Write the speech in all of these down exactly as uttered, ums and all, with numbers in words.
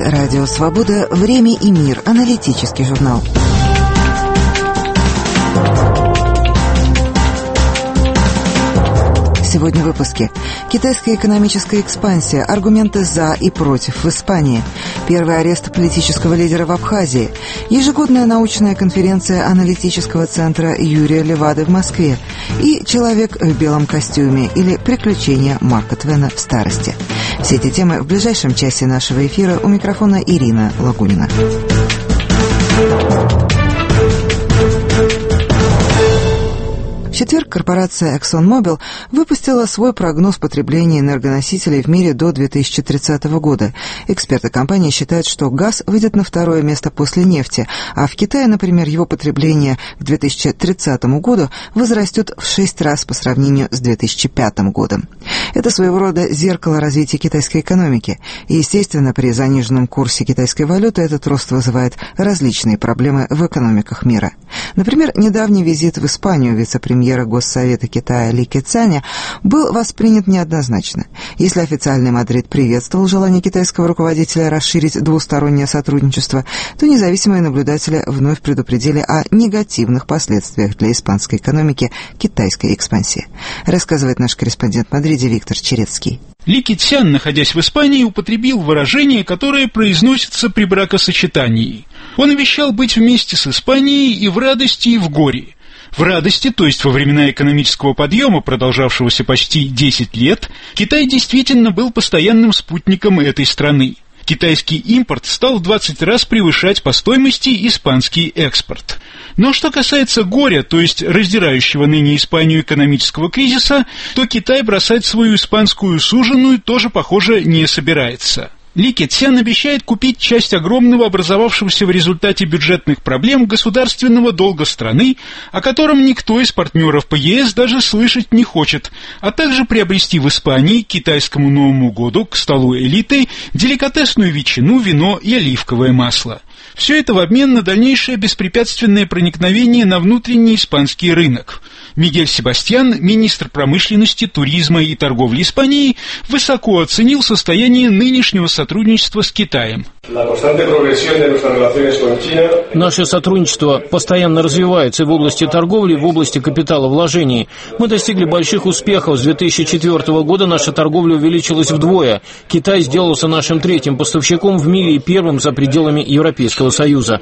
Радио Свобода. Время и мир. Аналитический журнал. Сегодня в выпуске. Китайская экономическая экспансия. Аргументы «за» и «против» в Испании. Первый арест политического лидера в Абхазии. Ежегодная научная конференция аналитического центра Юрия Левады в Москве. И «Человек в белом костюме» или «Приключения Марка Твена в старости». Все эти темы в ближайшем часе нашего эфира. У микрофона Ирина Лагунина. В четверг корпорация ExxonMobil выпустила свой прогноз потребления энергоносителей в мире до две тысячи тридцатого года. Эксперты компании считают, что газ выйдет на второе место после нефти, а в Китае, например, его потребление к две тысячи тридцатому году возрастет в шесть раз по сравнению с две тысячи пятым годом. Это своего рода зеркало развития китайской экономики. И, естественно, при заниженном курсе китайской валюты этот рост вызывает различные проблемы в экономиках мира. Например, недавний визит в Испанию вице-премьера Госсовета Китая Ли Кэцяня был воспринят неоднозначно. Если официальный Мадрид приветствовал желание китайского руководителя расширить двустороннее сотрудничество, то независимые наблюдатели вновь предупредили о негативных последствиях для испанской экономики китайской экспансии. Рассказывает наш корреспондент в Мадриде Виктор Черецкий. Ли Кэцян, находясь в Испании, употребил выражение, которое произносится при бракосочетании. Он обещал быть вместе с Испанией и в радости, и в горе. В радости, то есть во времена экономического подъема, продолжавшегося почти десять лет, Китай действительно был постоянным спутником этой страны. Китайский импорт стал в двадцать раз превышать по стоимости испанский экспорт. Но что касается горя, то есть раздирающего ныне Испанию экономического кризиса, то Китай бросать свою испанскую суженую тоже, похоже, не собирается. Ли Кэцян обещает купить часть огромного образовавшегося в результате бюджетных проблем государственного долга страны, о котором никто из партнеров по ЕС даже слышать не хочет, а также приобрести в Испании к китайскому Новому году, к столу элиты, деликатесную ветчину, вино и оливковое масло. Все это в обмен на дальнейшее беспрепятственное проникновение на внутренний испанский рынок. Мигель Себастьян, министр промышленности, туризма и торговли Испании, высоко оценил состояние нынешнего сотрудничества с Китаем. Наше сотрудничество постоянно развивается в области торговли, в области капиталовложений. Мы достигли больших успехов. С две тысячи четвёртого года наша торговля увеличилась вдвое. Китай сделался нашим третьим поставщиком в мире и первым за пределами Европейского Союза.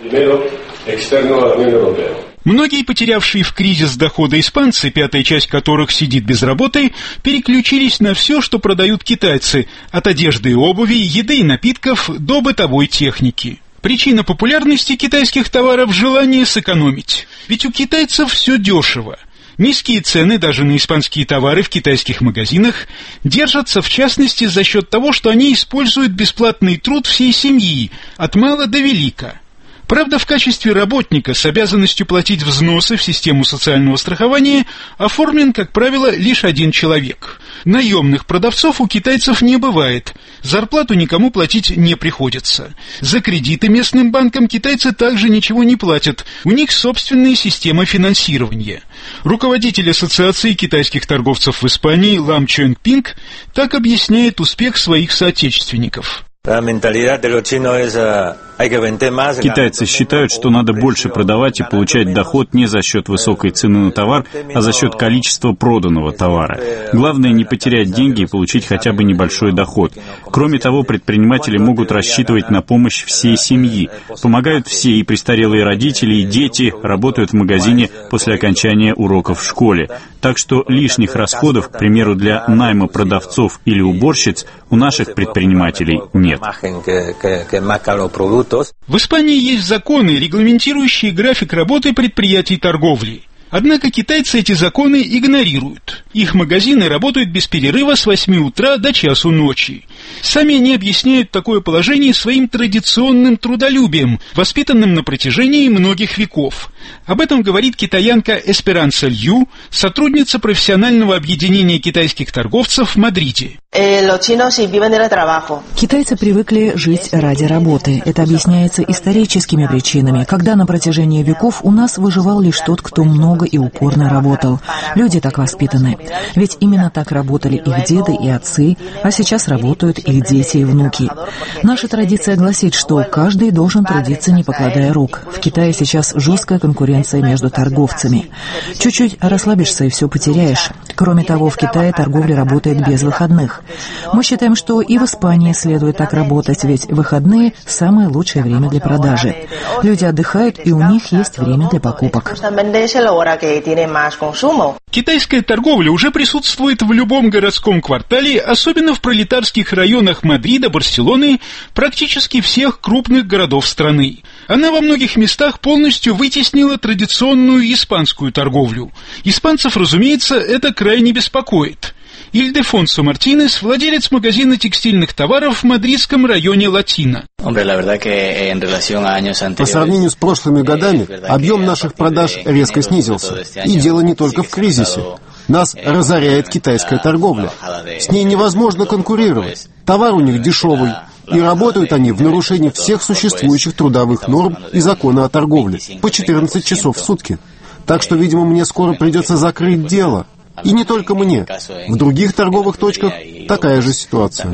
Многие потерявшие в кризис доходы испанцы, пятая часть которых сидит без работы, переключились на все, что продают китайцы, от одежды и обуви, еды и напитков до бытовой техники. Причина популярности китайских товаров – желание сэкономить. Ведь у китайцев все дешево. Низкие цены даже на испанские товары в китайских магазинах держатся в частности за счет того, что они используют бесплатный труд всей семьи, от мала до велика. Правда, в качестве работника с обязанностью платить взносы в систему социального страхования оформлен, как правило, лишь один человек. Наемных продавцов у китайцев не бывает, зарплату никому платить не приходится. За кредиты местным банкам китайцы также ничего не платят, у них собственная система финансирования. Руководитель Ассоциации китайских торговцев в Испании Лам Чуэнг Пинг так объясняет успех своих соотечественников. Китайцы считают, что надо больше продавать и получать доход не за счет высокой цены на товар, а за счет количества проданного товара. Главное не потерять деньги и получить хотя бы небольшой доход. Кроме того, предприниматели могут рассчитывать на помощь всей семьи. Помогают все, и престарелые родители, и дети, работают в магазине после окончания уроков в школе. Так что лишних расходов, к примеру, для найма продавцов или уборщиц, у наших предпринимателей нет. В Испании есть законы, регламентирующие график работы предприятий торговли. Однако китайцы эти законы игнорируют. Их магазины работают без перерыва с восьми утра до часу ночи. Сами они объясняют такое положение своим традиционным трудолюбием, воспитанным на протяжении многих веков. Об этом говорит китаянка Эсперанса Лью, сотрудница профессионального объединения китайских торговцев в Мадриде. Китайцы привыкли жить ради работы. Это объясняется историческими причинами, когда на протяжении веков у нас выживал лишь тот, кто много и упорно работал. Люди так воспитаны. Ведь именно так работали их деды и отцы, а сейчас работают их дети и внуки. Наша традиция гласит, что каждый должен трудиться, не покладая рук. В Китае сейчас жесткая конкуренция между торговцами. Чуть-чуть расслабишься и все потеряешь. Кроме того, в Китае торговля работает без выходных. Мы считаем, что и в Испании следует так работать, ведь выходные – самое лучшее время для продажи. Люди отдыхают, и у них есть время для покупок. Китайская торговля уже присутствует в любом городском квартале, особенно в пролетарских районах Мадрида, Барселоны, практически всех крупных городов страны. Она во многих местах полностью вытеснила традиционную испанскую торговлю. Испанцев, разумеется, это крайне беспокоит. Ильдефонсо Мартинес, владелец магазина текстильных товаров в мадридском районе Латино. По сравнению с прошлыми годами, объем наших продаж резко снизился. И дело не только в кризисе. Нас разоряет китайская торговля. С ней невозможно конкурировать. Товар у них дешевый. И работают они в нарушении всех существующих трудовых норм и закона о торговле по четырнадцать часов в сутки. Так что, видимо, мне скоро придется закрыть дело. И не только мне. В других торговых точках такая же ситуация.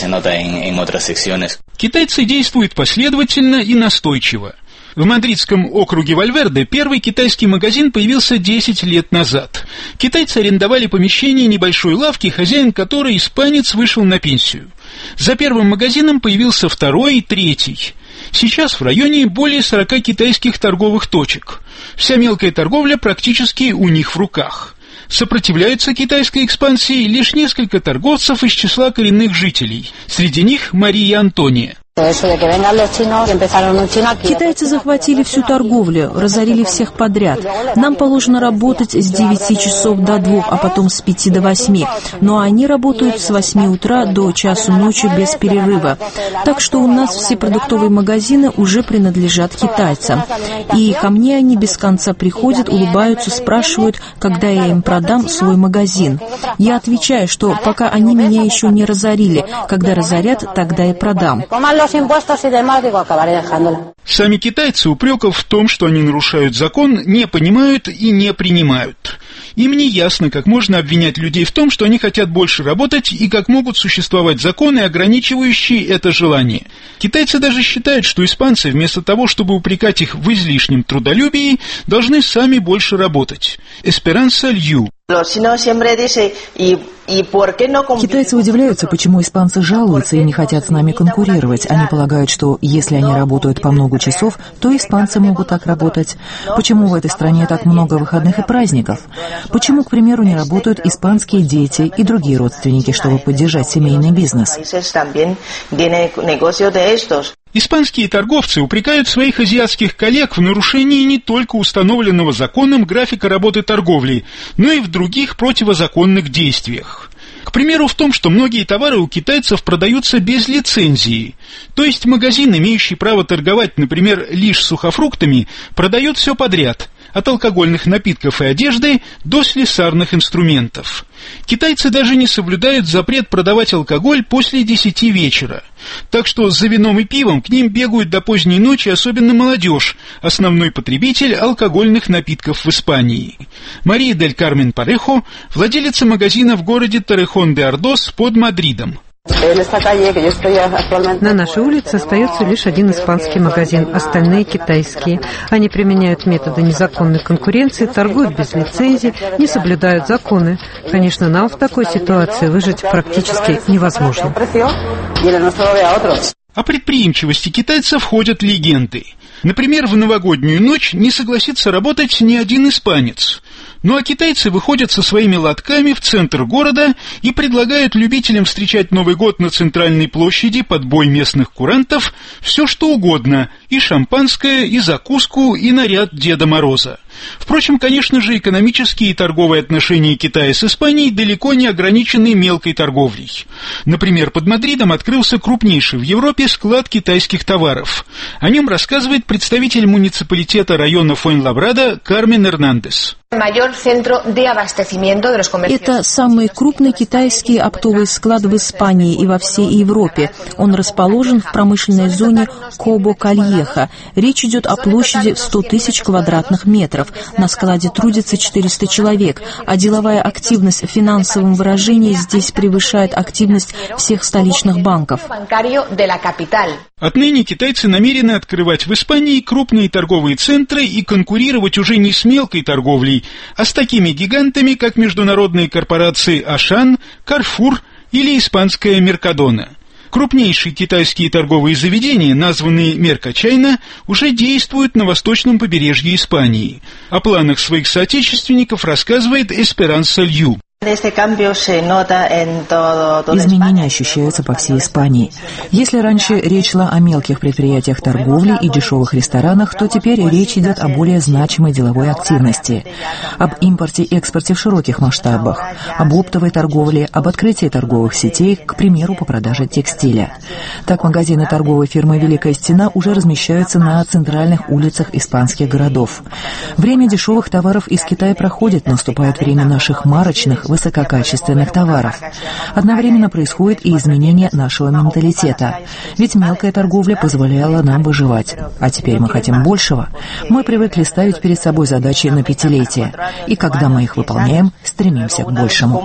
Китайцы действуют последовательно и настойчиво. В мадридском округе Вальверде первый китайский магазин появился десять лет назад. Китайцы арендовали помещение небольшой лавки, хозяин которой, испанец, вышел на пенсию. За первым магазином появился второй и третий. Сейчас в районе более сорока китайских торговых точек. Вся мелкая торговля практически у них в руках. Сопротивляются китайской экспансии лишь несколько торговцев из числа коренных жителей. Среди них Мария Антония. Китайцы захватили всю торговлю, разорили всех подряд. Нам положено работать с девяти часов до двух, а потом с пяти до восьми. Но они работают с восьми утра до часу ночи без перерыва. Так что у нас все продуктовые магазины уже принадлежат китайцам. И ко мне они без конца приходят, улыбаются, спрашивают, когда я им продам свой магазин. Я отвечаю, что пока они меня еще не разорили, когда разорят, тогда и продам. Сами китайцы упреков в том, что они нарушают закон, не понимают и не принимают. Им не ясно, как можно обвинять людей в том, что они хотят больше работать, и как могут существовать законы, ограничивающие это желание. Китайцы даже считают, что испанцы, вместо того, чтобы упрекать их в излишнем трудолюбии, должны сами больше работать. Эсперанса Лью. Китайцы удивляются, почему испанцы жалуются и не хотят с нами конкурировать. Они полагают, что если они работают по много часов, то испанцы могут так работать. Почему в этой стране так много выходных и праздников? Почему, к примеру, не работают испанские дети и другие родственники, чтобы поддержать семейный бизнес? Испанские торговцы упрекают своих азиатских коллег в нарушении не только установленного законом графика работы торговли, но и в других противозаконных действиях. К примеру, в том, что многие товары у китайцев продаются без лицензии. То есть магазин, имеющий право торговать, например, лишь сухофруктами, продает все подряд, от алкогольных напитков и одежды до слесарных инструментов. Китайцы даже не соблюдают запрет продавать алкоголь после десяти вечера. Так что за вином и пивом к ним бегают до поздней ночи, особенно молодежь, основной потребитель алкогольных напитков в Испании. Мария дель Кармен Парехо, владелица магазина в городе Торрехон-де-Ардос под Мадридом. На нашей улице остается лишь один испанский магазин, остальные китайские. Они применяют методы незаконной конкуренции, торгуют без лицензии, не соблюдают законы. Конечно, нам в такой ситуации выжить практически невозможно. О предприимчивости китайцев ходят легенды. Например, в новогоднюю ночь не согласится работать ни один испанец. Ну а китайцы выходят со своими лотками в центр города и предлагают любителям встречать Новый год на центральной площади под бой местных курантов все что угодно, и шампанское, и закуску, и наряд Деда Мороза. Впрочем, конечно же, экономические и торговые отношения Китая с Испанией далеко не ограничены мелкой торговлей. Например, под Мадридом открылся крупнейший в Европе склад китайских товаров. О нем рассказывает представитель муниципалитета района Фуэнлабрада Кармен Эрнандес. Это самый крупный китайский оптовый склад в Испании и во всей Европе. Он расположен в промышленной зоне Кобо-Кальеха. Речь идет о площади в сто тысяч квадратных метров. На складе трудится четыреста человек, а деловая активность в финансовом выражении здесь превышает активность всех столичных банков. Отныне китайцы намерены открывать в Испании крупные торговые центры и конкурировать уже не с мелкой торговлей, а с такими гигантами, как международные корпорации Ашан, Карфур или испанская Меркадона. Крупнейшие китайские торговые заведения, названные Меркачайна, уже действуют на восточном побережье Испании. О планах своих соотечественников рассказывает Эсперанса Лью. Изменения ощущаются по всей Испании. Если раньше речь шла о мелких предприятиях торговли и дешевых ресторанах, то теперь речь идет о более значимой деловой активности, об импорте-экспорте в широких масштабах, об оптовой торговле, об открытии торговых сетей, к примеру, по продаже текстиля. Так, магазины торговой фирмы «Великая стена» уже размещаются на центральных улицах испанских городов. Время дешевых товаров из Китая проходит, наступает время наших марочных, высококачественных товаров. Одновременно происходит и изменение нашего менталитета. Ведь мелкая торговля позволяла нам выживать. А теперь мы хотим большего. Мы привыкли ставить перед собой задачи на пятилетие. И когда мы их выполняем, стремимся к большему.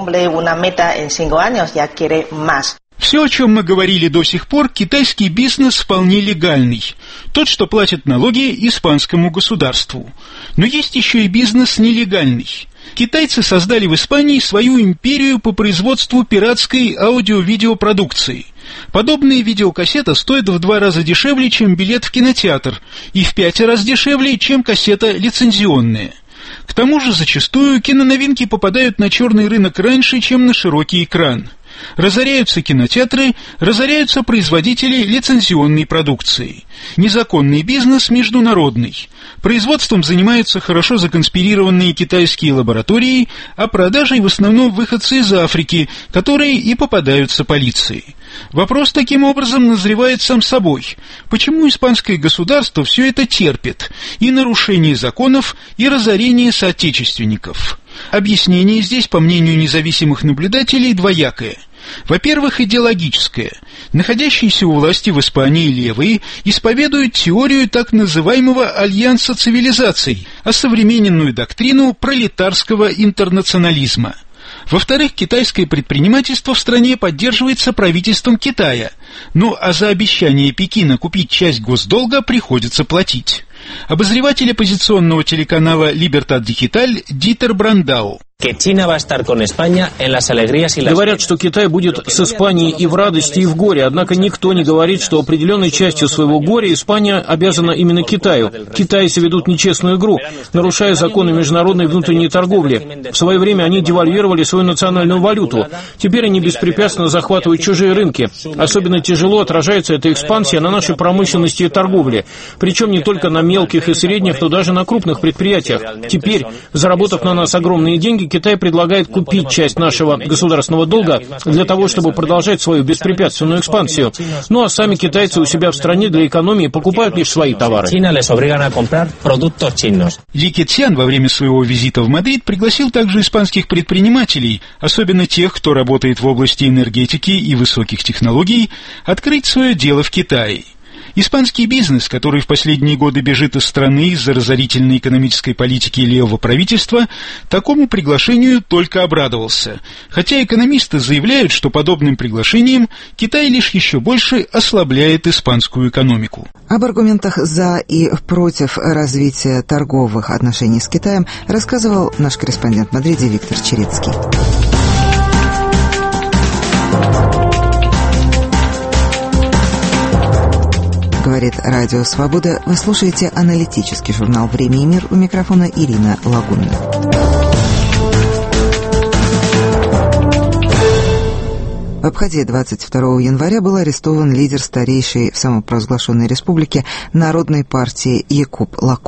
Все, о чем мы говорили до сих пор, китайский бизнес вполне легальный. Тот, что платит налоги испанскому государству. Но есть еще и бизнес нелегальный. Китайцы создали в Испании свою империю по производству пиратской аудио-видеопродукции. Подобная видеокассета стоит в два раза дешевле, чем билет в кинотеатр, и в пять раз дешевле, чем кассета лицензионная. К тому же зачастую киноновинки попадают на черный рынок раньше, чем на широкий экран. Разоряются кинотеатры, разоряются производители лицензионной продукции. Незаконный бизнес международный. Производством занимаются хорошо законспирированные китайские лаборатории, а продажей в основном выходцы из Африки, которые и попадаются полиции. Вопрос таким образом назревает сам собой. Почему испанское государство все это терпит? И нарушение законов, и разорение соотечественников. Объяснение здесь, по мнению независимых наблюдателей, двоякое. Во-первых, идеологическое. Находящиеся у власти в Испании левые исповедуют теорию так называемого альянса цивилизаций, осовремененную доктрину пролетарского интернационализма. Во-вторых, китайское предпринимательство в стране поддерживается правительством Китая, ну а за обещание Пекина купить часть госдолга приходится платить. Обозреватель оппозиционного телеканала «Либертад Дигиталь» Дитер Брандау. Говорят, что Китай будет с Испанией и в радости, и в горе, однако никто не говорит, что определенной частью своего горя Испания обязана именно Китаю. Китайцы ведут нечестную игру, нарушая законы международной внутренней торговли. В свое время они девальвировали свою национальную валюту. Теперь они беспрепятственно захватывают чужие рынки. Особенно тяжело отражается эта экспансия на нашей промышленности и торговле. Причем не только на мелких и средних, но даже на крупных предприятиях. Теперь, заработав на нас огромные деньги, Китай предлагает купить часть нашего государственного долга для того, чтобы продолжать свою беспрепятственную экспансию. Ну а сами китайцы у себя в стране для экономии покупают лишь свои товары. Ли Кэцян во время своего визита в Мадрид пригласил также испанских предпринимателей, особенно тех, кто работает в области энергетики и высоких технологий, открыть свое дело в Китае. Испанский бизнес, который в последние годы бежит из страны из-за разорительной экономической политики левого правительства, такому приглашению только обрадовался. Хотя экономисты заявляют, что подобным приглашением Китай лишь еще больше ослабляет испанскую экономику. Об аргументах за и против развития торговых отношений с Китаем рассказывал наш корреспондент в Мадриде Виктор Черецкий. Говорит Радио Свобода. Вы слушаете аналитический журнал «Время и мир». У микрофона Ирина Лагунна. В Абхазии двадцать второго января был арестован лидер старейшей в самопровозглашенной республике Народной партии Якуб Лакоба.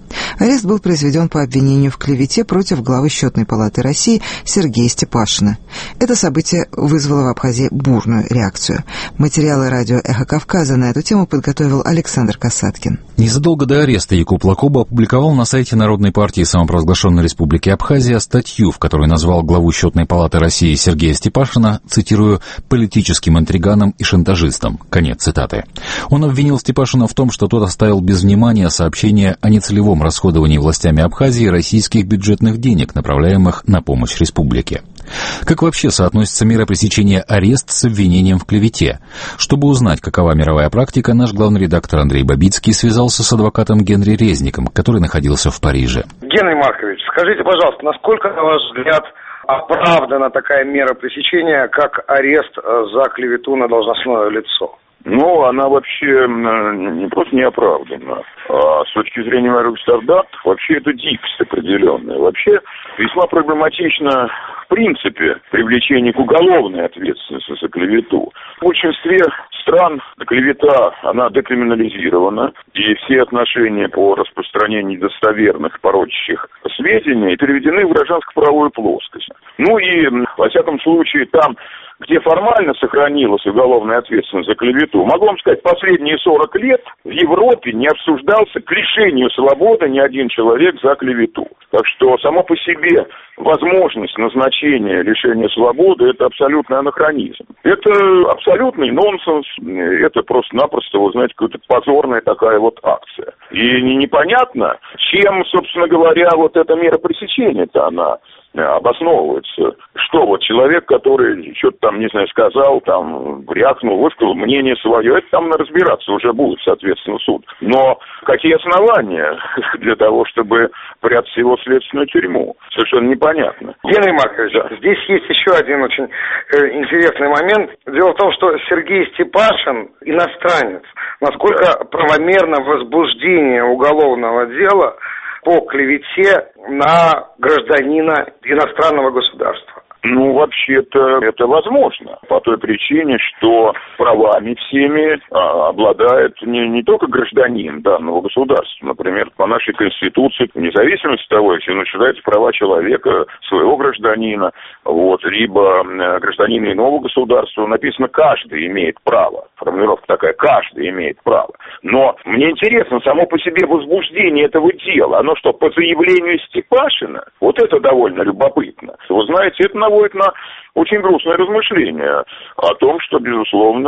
Арест был произведен по обвинению в клевете против главы Счетной палаты России Сергея Степашина. Это событие вызвало в Абхазии бурную реакцию. Материалы радио «Эхо Кавказа» на эту тему подготовил Александр Касаткин. Незадолго до ареста Якуб Лакоба опубликовал на сайте Народной партии самопровозглашенной Республики Абхазия статью, в которой назвал главу Счетной палаты России Сергея Степашина, цитирую, «политическим интриганом и шантажистом». Конец цитаты. Он обвинил Степашина в том, что тот оставил без внимания сообщение о нецелевом расходовании властями Абхазии российских бюджетных денег, направляемых на помощь республике. Как вообще соотносится мера пресечения арест с обвинением в клевете? Чтобы узнать, какова мировая практика, наш главный редактор Андрей Бабицкий связался с адвокатом Генри Резником, который находился в Париже. Генри Маркович, скажите, пожалуйста, насколько, на ваш взгляд, оправдана такая мера пресечения, как арест за клевету на должностное лицо? Ну, она вообще не просто не оправдана, а с точки зрения мировых стандартов, вообще это дикость определенная. Вообще весьма проблематично в принципе привлечение к уголовной ответственности за клевету. В большинстве стран клевета, она декриминализирована, и все отношения по распространению недостоверных, порочащих сведений переведены в гражданско-правовую плоскость. Ну и, во всяком случае, там, где формально сохранилась уголовная ответственность за клевету, могу вам сказать, последние сорок лет в Европе не обсуждался к лишению свободы ни один человек за клевету. Так что само по себе возможность назначения лишения свободы – это абсолютный анахронизм. Это абсолютный нонсенс, это просто-напросто, вы знаете, какая-то позорная такая вот акция. И непонятно, чем, собственно говоря, вот эта мера пресечения-то она обосновывается. Что вот человек, который что-то там, не знаю, сказал, там, брякнул, высказал мнение свое, это там разбираться уже будет, соответственно, суд. Но какие основания для того, чтобы прятать его в следственную тюрьму? Совершенно непонятно. Генри Маркович, да. Здесь есть еще один очень интересный момент. Дело в том, что Сергей Степашин иностранец. Насколько правомерно возбуждение уголовного дела по клевете на гражданина иностранного государства? Ну, вообще-то это возможно, по той причине, что правами всеми а, обладает не, не только гражданин данного государства. Например, по нашей Конституции, вне зависимости от того, если начинаются права человека, своего гражданина, вот, либо гражданина иного государства, написано «каждый имеет право». Формулировка такая «каждый имеет право». Но мне интересно, само по себе возбуждение этого дела, оно что, по заявлению Степашина? Вот это довольно любопытно. Вы знаете, это наводит на очень грустное размышление о том, что, безусловно,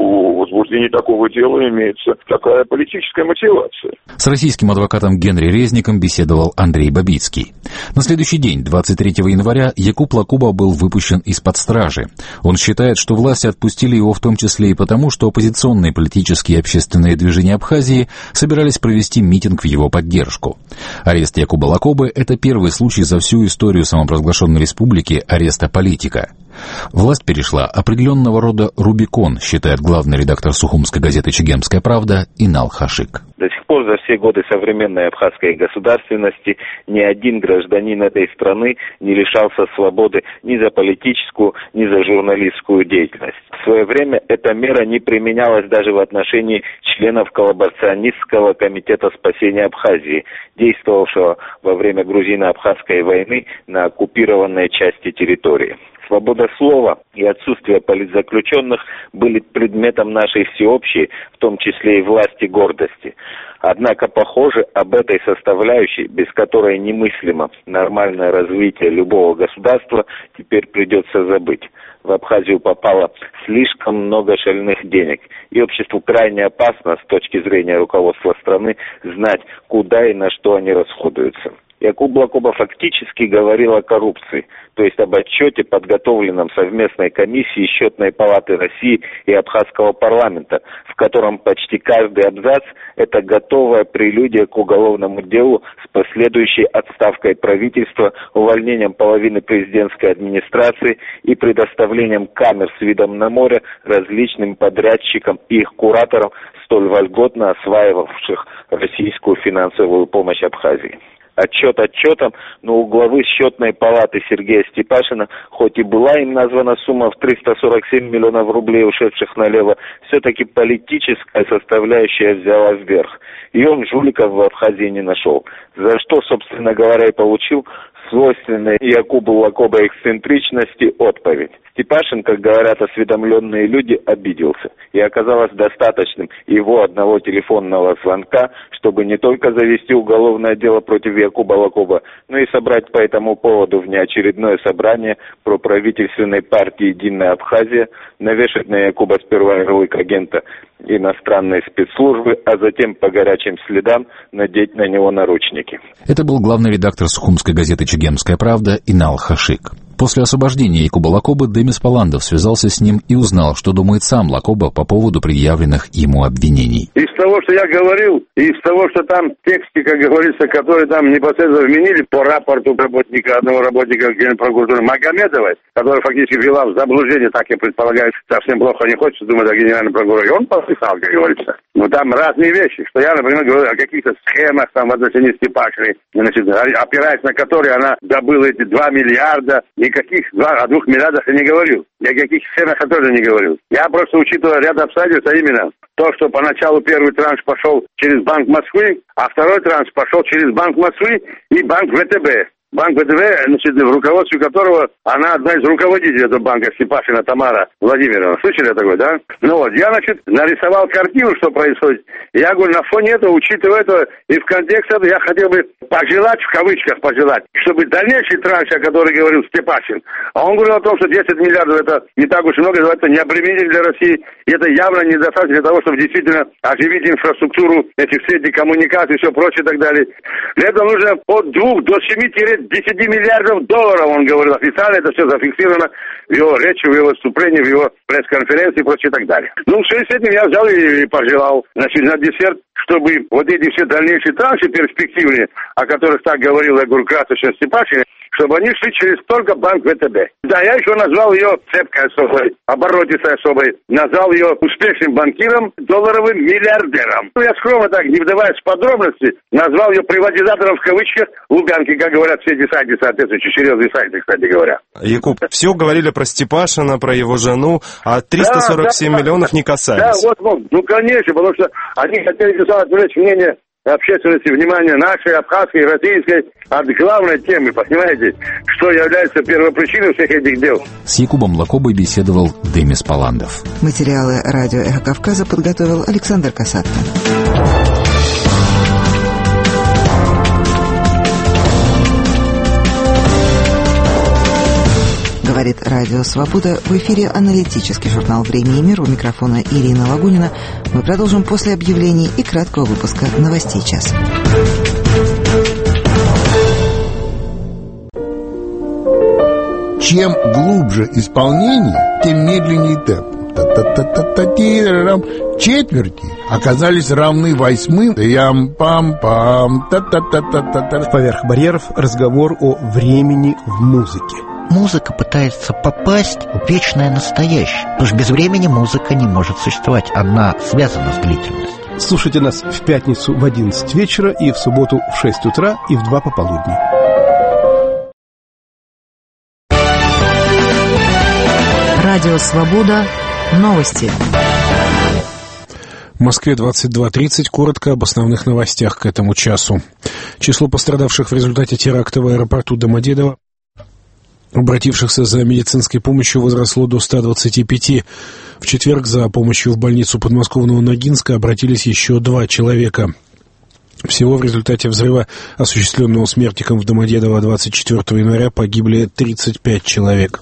у возбуждения такого дела имеется такая политическая мотивация. С российским адвокатом Генри Резником беседовал Андрей Бабицкий. На следующий день, двадцать третьего января, Якуб Лакоба был выпущен из-под стражи. Он считает, что власти отпустили его в том числе и потому, что оппозиционные политические и общественные движения Абхазии собирались провести митинг в его поддержку. Арест Якуба Лакобы – это первый случай за всю историю самопровозглашенной республики ареста политика. Власть перешла определенного рода Рубикон, считает главный редактор сухумской газеты «Чегемская правда» Инал Хашик. До сих пор за все годы современной абхазской государственности ни один гражданин этой страны не лишался свободы ни за политическую, ни за журналистскую деятельность. В свое время эта мера не применялась даже в отношении членов коллаборационистского комитета спасения Абхазии, действовавшего во время грузино-абхазской войны на оккупированной части территории. Свобода слова и отсутствие политзаключенных были предметом нашей всеобщей, в том числе и власти, гордости. Однако, похоже, об этой составляющей, без которой немыслимо нормальное развитие любого государства, теперь придется забыть. В Абхазию попало слишком много шальных денег, и обществу крайне опасно с точки зрения руководства страны знать, куда и на что они расходуются. Якуб Лакоба фактически говорил о коррупции, то есть об отчете, подготовленном совместной комиссией Счетной палаты России и Абхазского парламента, в котором почти каждый абзац – это готовая прелюдия к уголовному делу с последующей отставкой правительства, увольнением половины президентской администрации и предоставлением камер с видом на море различным подрядчикам и их кураторам, столь вольготно осваивавших российскую финансовую помощь Абхазии. Отчет отчетом, но у главы счетной палаты Сергея Степашина, хоть и была им названа сумма в триста сорок семь миллионов рублей, ушедших налево, все-таки политическая составляющая взяла вверх. И он жуликов в Абхазии не нашел. За что, собственно говоря, и получил свойственной Якубу Лакоба эксцентричности отповедь. Степашин, как говорят осведомленные люди, обиделся. И оказалось достаточным его одного телефонного звонка, чтобы не только завести уголовное дело против Якуба Лакоба, но и собрать по этому поводу внеочередное собрание проправительственной партии «Единая Абхазия», навешать на Якуба сперва ярлык агента иностранной спецслужбы, а затем по горячим следам надеть на него наручники. Это был главный редактор сухумской газеты «Чегемская правда» Инал Хашик. После освобождения Якуба Лакобы Демис Паландов связался с ним и узнал, что думает сам Лакоба по поводу предъявленных ему обвинений. Из того, что я говорил, и из того, что там тексты, как говорится, которые там непосредственно вменили по рапорту работника, одного работника Генпрокуратуры Магомедовой, которая фактически ввела в заблуждение, так я предполагаю, совсем плохо не хочется думать о генеральном прокуроре. Он подписал, как говорится. Но там разные вещи, что я, например, говорю о каких-то схемах там в отношении Степашиной, значит, опираясь на которые она добыла эти два миллиарда. Никаких два, о двух миллиардах я не говорил. Ни о каких схемах я тоже не говорил. Я просто учитывал ряд обстоятельств, а именно то, что поначалу первый транш пошел через Банк Москвы, а второй транш пошел через Банк Москвы и Банк ВТБ. Банк ВТБ, значит, в руководстве которого она одна из руководителей этого банка, Степашина Тамара Владимировна. Слышали такое, да? Ну вот, я, значит, нарисовал картину, что происходит. Я говорю, на фоне этого, учитывая это, и в контексте этого, я хотел бы пожелать, в кавычках пожелать, чтобы дальнейший транш, о котором говорил Степашин, а он говорил о том, что десять миллиардов это не так уж и много, это не обременитель для России, и это явно недостаточно для того, чтобы действительно оживить инфраструктуру этих сетей коммуникаций и все прочее и так далее. Для этого нужно от двух до семи десяти миллиардов долларов, он говорил официально, это все зафиксировано в его речи, в его выступлении, в его пресс-конференции и прочее и так далее. Ну, в связи с этим я взял и пожелал, значит, на десерт, чтобы вот эти все дальнейшие транши перспективные, о которых так говорил, я говорю, красочно Степашин, чтобы они шли через только банк ВТБ. Да, я еще назвал ее цепкой особой, оборотистой особой, назвал ее успешным банкиром, долларовым миллиардером. Я скромно так, не вдаваясь в подробности, назвал ее приватизатором в кавычках Лубянки, как говорят все эти сайты соответствующие, серьезные сайты, кстати говоря. Якуб, все говорили про Степашина, про его жену, а триста сорок семь да, миллионов да, не касались. Да, вот, вот, ну конечно, потому что они хотели отвлечь мнение общественности, внимание нашей, абхазской, российской от главной темы, понимаете, что является первопричиной всех этих дел. С Якубом Лакобой беседовал Демис Паландов. Материалы радио «Эхо Кавказа» подготовил Александр Касатко. Говорит Радио Свобода. В эфире аналитический журнал «Время и мир». У микрофона Ирина Лагунина. Мы продолжим после объявлений и краткого выпуска новостей часа. Чем глубже исполнение, тем медленнее темп. Четверти оказались равны восьмым. Ям-пам-пам. Поверх барьеров разговор о времени в музыке. Музыка пытается попасть в вечное настоящее, потому что без времени музыка не может существовать, она связана с длительностью. Слушайте нас в пятницу в одиннадцать вечера и в субботу в шесть утра и в два пополудни. Радио «Свобода». Новости. В Москве двадцать два тридцать. Коротко об основных новостях к этому часу. Число пострадавших в результате теракта в аэропорту Домодедово, обратившихся за медицинской помощью, возросло до ста двадцати пяти. В четверг за помощью в больницу подмосковного Ногинска обратились еще два человека. Всего в результате взрыва, осуществленного смертником в Домодедово двадцать четвёртого января, погибли тридцать пять человек.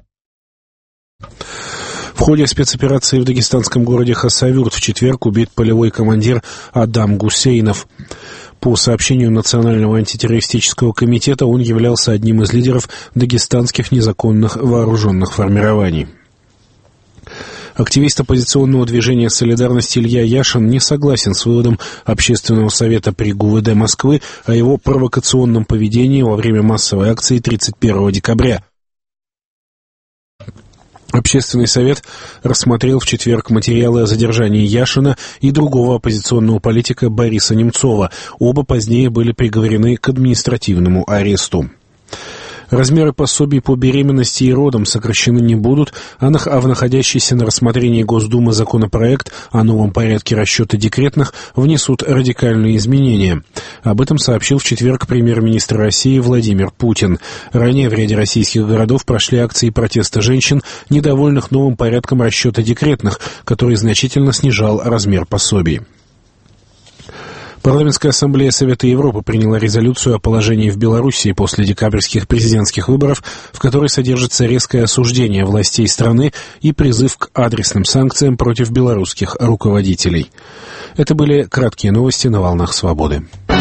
В ходе спецоперации в дагестанском городе Хасавюрт в четверг убит полевой командир Адам Гусейнов. По сообщению Национального антитеррористического комитета, он являлся одним из лидеров дагестанских незаконных вооруженных формирований. Активист оппозиционного движения «Солидарность» Илья Яшин не согласен с выводом Общественного совета при ГУВД Москвы о его провокационном поведении во время массовой акции тридцать первого декабря. Общественный совет рассмотрел в четверг материалы о задержании Яшина и другого оппозиционного политика Бориса Немцова. Оба позднее были приговорены к административному аресту. Размеры пособий по беременности и родам сокращены не будут, а в находящийся на рассмотрении Госдумы законопроект о новом порядке расчета декретных внесут радикальные изменения. Об этом сообщил в четверг премьер-министр России Владимир Путин. Ранее в ряде российских городов прошли акции протеста женщин, недовольных новым порядком расчета декретных, который значительно снижал размер пособий. Парламентская ассамблея Совета Европы приняла резолюцию о положении в Белоруссии после декабрьских президентских выборов, в которой содержится резкое осуждение властей страны и призыв к адресным санкциям против белорусских руководителей. Это были краткие новости на «Волнах свободы».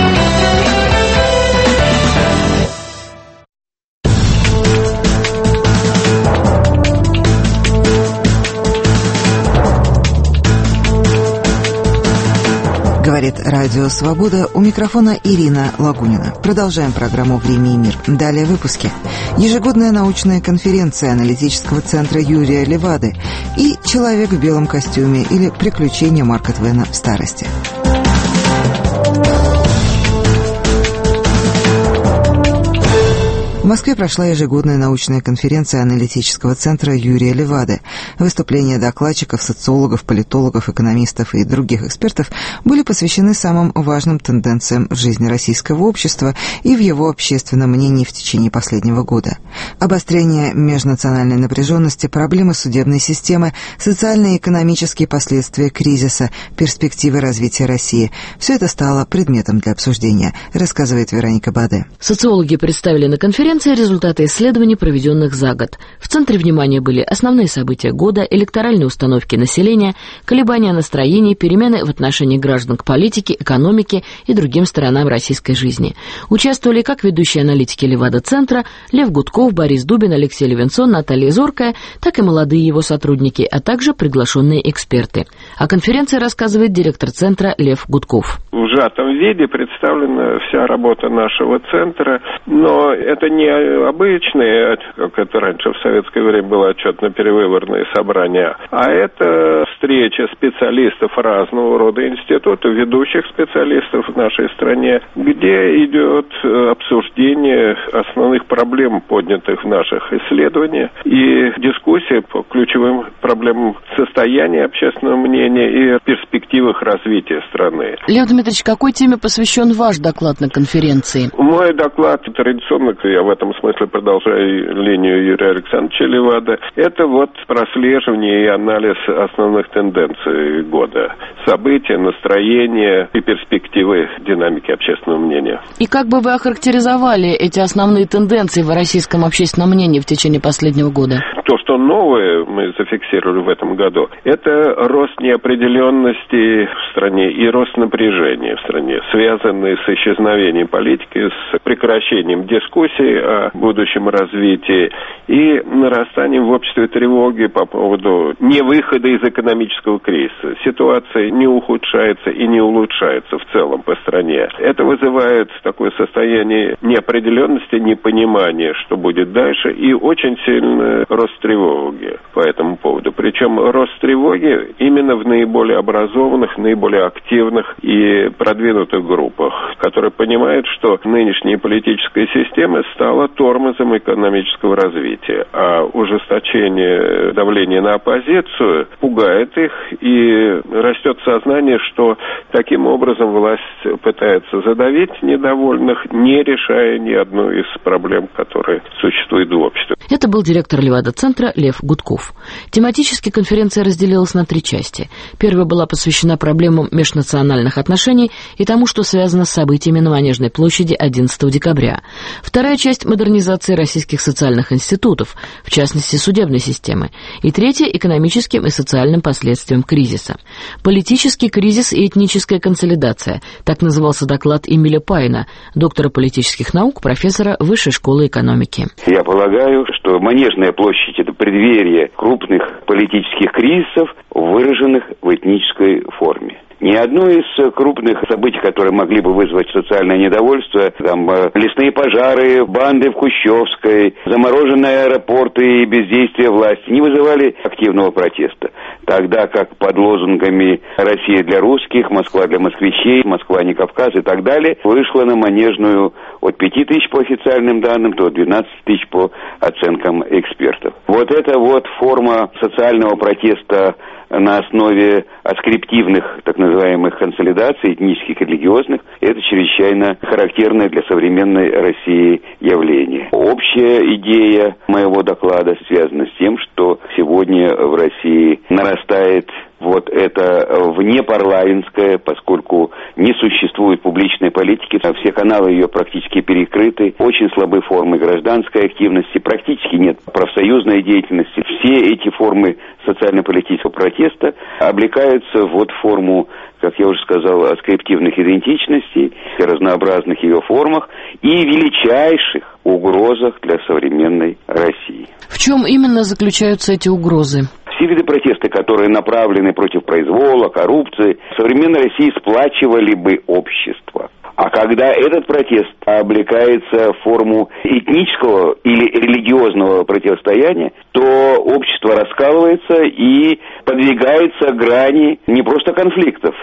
Говорит Радио Свобода, у микрофона Ирина Лагунина. Продолжаем программу «Время и мир». Далее выпуски. Ежегодная научная конференция аналитического центра Юрия Левады и «Человек в белом костюме» или «Приключения Марка Твена в старости». В Москве прошла ежегодная научная конференция аналитического центра Юрия Левады. Выступления докладчиков, социологов, политологов, экономистов и других экспертов были посвящены самым важным тенденциям в жизни российского общества и в его общественном мнении в течение последнего года. Обострение межнациональной напряженности, проблемы судебной системы, социальные и экономические последствия кризиса, перспективы развития России – все это стало предметом для обсуждения, рассказывает Вероника Баде. Социологи представили на конференции результаты исследований, проведенных за год. В центре внимания были основные события года, электоральные установки населения, колебания настроений, перемены в отношении граждан к политике, экономике и другим сторонам российской жизни. Участвовали как ведущие аналитики Левада-центра Лев Гудков, Борис Дубин, Алексей Левинсон, Наталья Зоркая, так и молодые его сотрудники, а также приглашенные эксперты. О конференции рассказывает директор центра Лев Гудков. В сжатом виде представлена вся работа нашего центра, но это не обычные, как это раньше в советское время было отчетно-перевыборные собрания, а это встреча специалистов разного рода институтов, ведущих специалистов в нашей стране, где идет обсуждение основных проблем, поднятых в наших исследованиях, и дискуссия по ключевым проблемам состояния общественного мнения и перспективах развития страны. Лев Дмитриевич, какой теме посвящен ваш доклад на конференции? Мой доклад традиционно, я в этом смысле продолжаю линию Юрия Александровича Левада, это вот прослеживание и анализ основных тенденций года. События, настроения и перспективы динамики общественного мнения. И как бы вы охарактеризовали эти основные тенденции в российском общественном мнении в течение последнего года? То, что новое мы зафиксировали в этом году, это рост неопределенности в стране и рост напряжения в стране, связанные с исчезновением политики, с прекращением дискуссий о будущем развитии и нарастанием в обществе тревоги по поводу невыхода из экономического кризиса. Ситуация не ухудшается и не улучшается в целом по стране. Это вызывает такое состояние неопределенности, непонимания, что будет дальше, и очень сильный рост тревоги по этому поводу. Причем рост тревоги именно в наиболее образованных, наиболее активных и продвинутых группах, которые понимают, что нынешняя политическая система стала тормозом экономического развития, а ужесточение давления на оппозицию пугает их, и растет сознание, что таким образом власть пытается задавить недовольных, не решая ни одну из проблем, которые существуют в обществе. Это был директор Левада-центра Лев Гудков. Тематически конференция разделилась на три части. Первая была посвящена проблемам межнациональных отношений и тому, что связано с событиями на Манежной площади одиннадцатого декабря. Вторая часть — модернизации российских социальных институтов, в частности судебной системы. И третья — экономическим и социальным последствиям кризиса. Политический кризис и этническая консолидация. Так назывался доклад Эмиля Пайна, доктора политических наук, профессора Высшей школы экономики. Я полагаю, что Манежная площадь — это преддверие крупных политических кризисов, выраженных в этнической форме. Ни одно из крупных событий, которые могли бы вызвать социальное недовольство, там лесные пожары, банды в Кущевской, замороженные аэропорты и бездействие власти, не вызывали активного протеста. Тогда как под лозунгами «Россия для русских», «Москва для москвичей», «Москва не Кавказ» и так далее, вышла на Манежную от пяти тысяч по официальным данным до двенадцати тысяч по оценкам экспертов. Вот это вот форма социального протеста на основе аскриптивных, так называемых, консолидаций, этнических и религиозных, это чрезвычайно характерное для современной России явление. Общая идея моего доклада связана с тем, что сегодня в России нарастает вот это внепарламентское, поскольку не существует публичной политики, все каналы ее практически перекрыты, очень слабы формы гражданской активности, практически нет профсоюзной деятельности. Все эти формы социально-политического протеста облекаются вот в форму, как я уже сказал, аскриптивных идентичностей, разнообразных ее формах и величайших угрозах для современной России. В чем именно заключаются эти угрозы? Все виды протеста, которые направлены против произвола, коррупции, в современной России сплачивали бы общество. А когда этот протест облекается в форму этнического или религиозного противостояния, то общество раскалывается и подвигается к грани не просто конфликтов,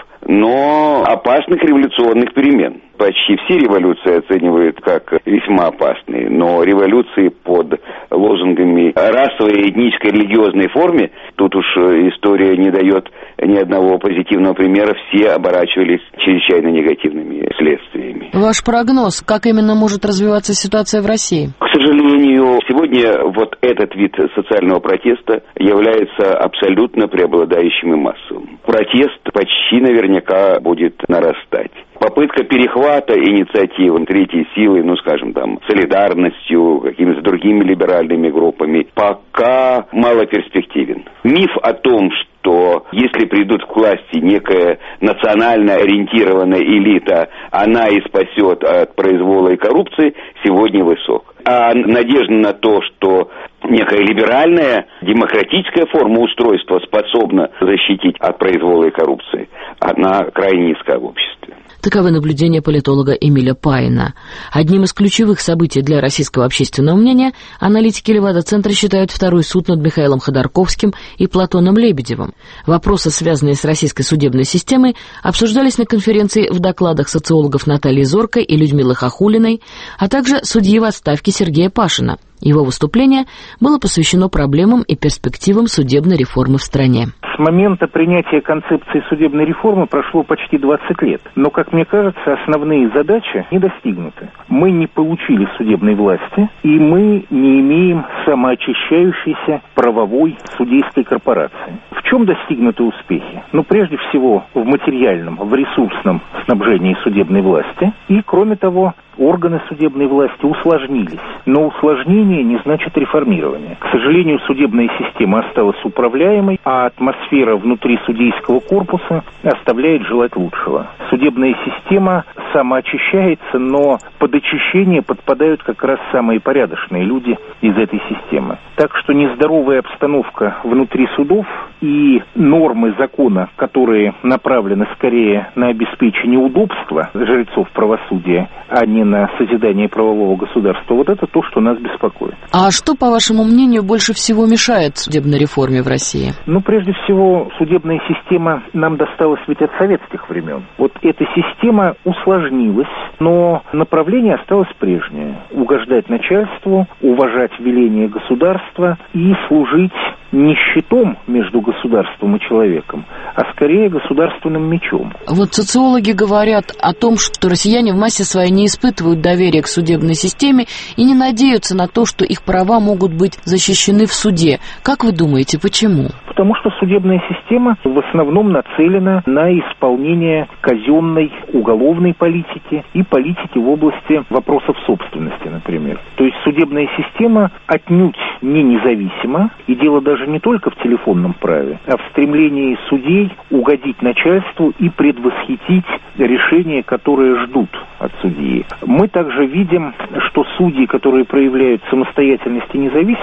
но опасных революционных перемен. Почти все революции оценивают как весьма опасные, но революции под лозунгами расовой, этнической, религиозной форме, тут уж история не дает ни одного позитивного примера, все оборачивались чрезвычайно негативными следствиями. Ваш прогноз, как именно может развиваться ситуация в России? К сожалению, сегодня вот этот вид социального протеста является абсолютно преобладающим и массовым. Протест почти наверняка будет нарастать. Попытка перехвата инициативы третьей силы, ну, скажем, там, солидарностью, какими-то другими либеральными группами, пока малоперспективен. Миф о том, что если придут к власти некая национально ориентированная элита, она и спасет от произвола и коррупции, сегодня высок. А надежда на то, что некая либеральная, демократическая форма устройства способна защитить от произвола и коррупции, она крайне низка в обществе. Таковы наблюдения политолога Эмиля Паина. Одним из ключевых событий для российского общественного мнения аналитики Левада-центра считают второй суд над Михаилом Ходорковским и Платоном Лебедевым. Вопросы, связанные с российской судебной системой, обсуждались на конференции в докладах социологов Натальи Зорко и Людмилы Хохулиной, а также судьи в отставке Сергея Пашина. Его выступление было посвящено проблемам и перспективам судебной реформы в стране. С момента принятия концепции судебной реформы прошло почти двадцать лет. Но, как мне кажется, основные задачи не достигнуты. Мы не получили судебной власти, и мы не имеем самоочищающейся правовой судейской корпорации. В чем достигнуты успехи? Ну, прежде всего, в материальном, в ресурсном снабжении судебной власти. И, кроме того, органы судебной власти усложнились. Но усложнение не значит реформирование. К сожалению, судебная система осталась управляемой, а атмосфера внутри судейского корпуса оставляет желать лучшего. Судебная система самоочищается, но под очищение подпадают как раз самые порядочные люди из этой системы. Так что нездоровая обстановка внутри судов и нормы закона, которые направлены скорее на обеспечение удобства жрецов правосудия, а не на созидание правового государства, вот это то, что нас беспокоит. А что, по вашему мнению, больше всего мешает судебной реформе в России? Ну, прежде всего, судебная система нам досталась ведь от советских времен. Вот эта система усложнилась, но направление осталось прежнее. Угождать начальству, уважать веления государства и служить не щитом между государством и человеком, а скорее государственным мечом. Вот социологи говорят о том, что россияне в массе своей не испытывают доверия к судебной системе и не надеются на то, что их права могут быть защищены в суде. Как вы думаете, почему? Потому что судебная система в основном нацелена на исполнение казенной уголовной политики и политики в области вопросов собственности, например. То есть судебная система отнюдь не независима, и дело даже не только в телефонном праве, а в стремлении судей угодить начальству и предвосхитить решения, которые ждут от судьи. Мы также видим, что судьи, которые проявляют самостоятельность и независимость,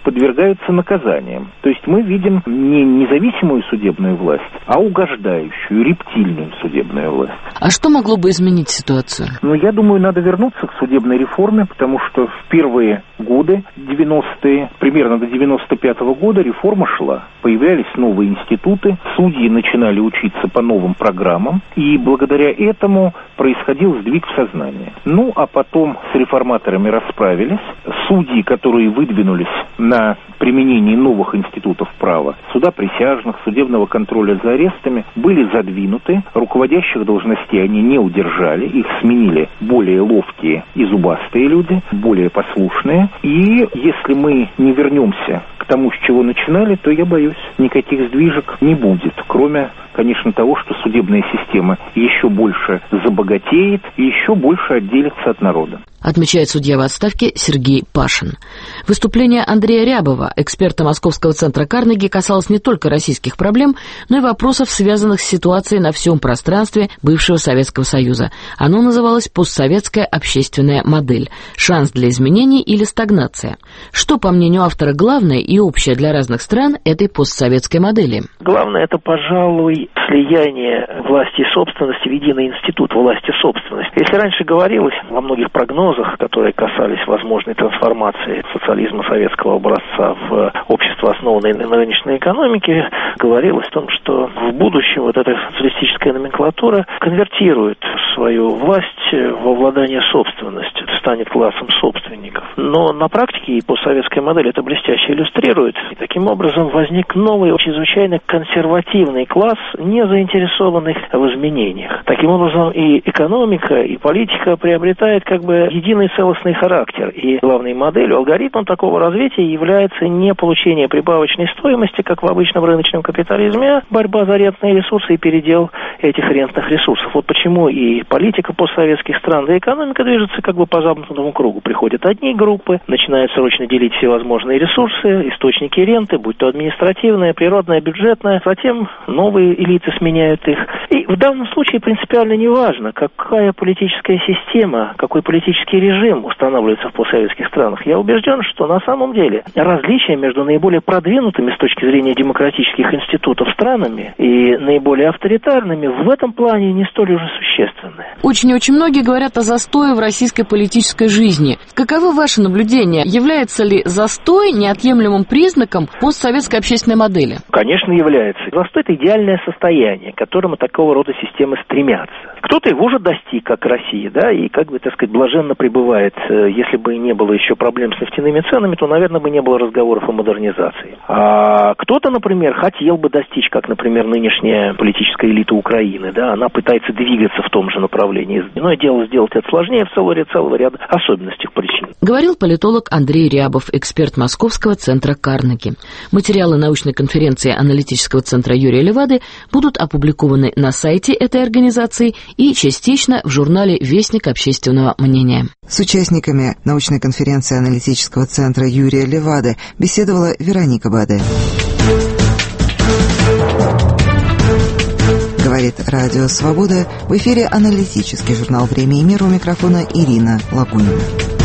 подвергаются наказаниям. То есть мы видим не независимую судебную власть, а угождающую, рептильную судебную власть. А что могло бы изменить ситуацию? Ну, я думаю, надо вернуться к судебной реформе, потому что в первые годы, девяностые, примерно до девяносто пятого года, реформа шла. Появлялись новые институты, судьи начинали учиться по новым программам, и благодаря этому происходил сдвиг в сознании. Ну, а потом с реформаторами расправились. Судьи, которые выдвинулись на применении новых институтов права, суда присяжных, судебного контроля за арестами, были задвинуты. Руководящих должностей они не удержали, их сменили более ловкие и зубастые люди, более послушные. И если мы не вернемся к тому, с чего начинали, то, я боюсь, никаких сдвижек не будет, кроме, конечно, того, что судебная система еще больше забогатеет и еще больше отделится от народа. Отмечает судья в отставке Сергей Пашин. Выступление Андрея Рябова, эксперта Московского центра Карнеги, касалось не только российских проблем, но и вопросов, связанных с ситуацией на всем пространстве бывшего Советского Союза. Оно называлось «Постсоветская общественная модель. Шанс для изменений или стагнация». Что, по мнению автора, главное и общее для разных стран этой постсоветской модели? Главное, это, пожалуй, слияние власти и собственности в единый институт власти и собственности. Если раньше говорилось во многих прогнозах, которые касались возможной трансформации социализма советского образца в общество, основанное на рыночной экономике, говорилось о том, что в будущем вот эта социалистическая номенклатура конвертирует свою власть во владение собственностью, станет классом собственников. Но на практике и постсоветская модель это блестяще иллюстрирует. И таким образом возник новый, чрезвычайно консервативный класс, не заинтересованных в изменениях. Таким образом и экономика, и политика приобретает как бы единый целостный характер. И главной моделью, алгоритмом такого развития является не получение прибавочной стоимости, как в обычном рыночном капитализме, а борьба за рентные ресурсы и передел этих рентных ресурсов. Вот почему и политика постсоветских стран, да и экономика движется как бы по замкнутому кругу. Приходят одни группы, начинают срочно делить всевозможные ресурсы, источники ренты, будь то административная, природная, бюджетная, затем новые элиты сменяют их. И в данном случае принципиально не важно, какая политическая система, какой политический режим устанавливается в постсоветских странах. Я убежден, что на самом деле различия между наиболее продвинутыми с точки зрения демократических институтов странами и наиболее авторитарными в этом плане не столь уже существенны. Очень и очень многие говорят о застое в российской политической жизни. Каковы ваши наблюдения? Является ли застой неотъемлемым признаком постсоветской общественной модели? Конечно, является. Застой – это идеальное состояние, к которому такого рода системы стремятся. Кто-то его уже достиг, как Россия, да, и, как бы, так сказать, блаженно пребывает. Если бы не было еще проблем с нефтяными ценами, то, наверное, бы не было разговоров о модернизации. А кто-то, например, хотел бы достичь, как, например, нынешняя политическая элита Украины, да, она пытается двигаться в том же направлении. Но дело сделать это сложнее в целом ряде, целого ряда особенностей причин. Говорил политолог Андрей Рябов, эксперт Московского центра Карнеги. Материалы научной конференции аналитического центра Юрия Левады будут опубликованы на сайте этой организации и частично в журнале «Вестник общественного мнения». С участниками научной конференции аналитического центра Юрия Левады беседовала Вероника Баде. Говорит Радио Свобода. В эфире аналитический журнал «Время и мир», у микрофона Ирина Лагунина.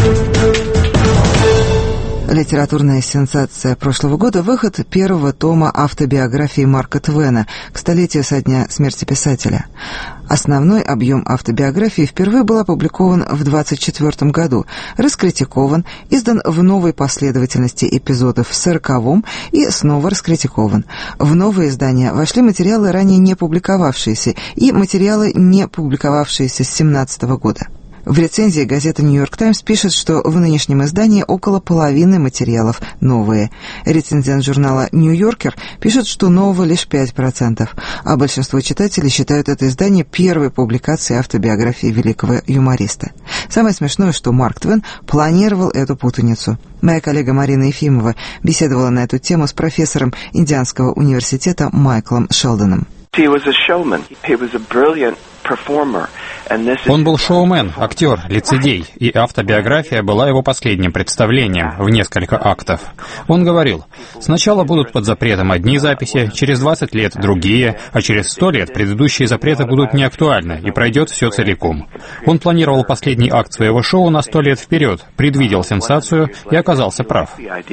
Литературная сенсация прошлого года – выход первого тома автобиографии Марка Твена к столетию со дня смерти писателя. Основной объем автобиографии впервые был опубликован в двадцать четвёртом году, раскритикован, издан в новой последовательности эпизодов в сороковом и снова раскритикован. В новое издание вошли материалы, ранее не публиковавшиеся, и материалы, не публиковавшиеся с семнадцатого года. В рецензии газета «Нью-Йорк Таймс» пишет, что в нынешнем издании около половины материалов новые. Рецензент журнала «Нью-Йоркер» пишет, что нового лишь пять процентов, а большинство читателей считают это издание первой публикацией автобиографии великого юмориста. Самое смешное, что Марк Твен планировал эту путаницу. Моя коллега Марина Ефимова беседовала на эту тему с профессором Индианского университета Майклом Шелдоном. He was a showman. He was a brilliant Он был шоумен, актер, лицедей, и автобиография была его последним представлением в несколько актов. Он говорил, сначала будут под запретом одни записи, через двадцать лет другие, а через сто лет предыдущие запреты будут неактуальны, и пройдет все целиком. Он планировал последний акт своего шоу на сто лет вперед, предвидел сенсацию и оказался прав.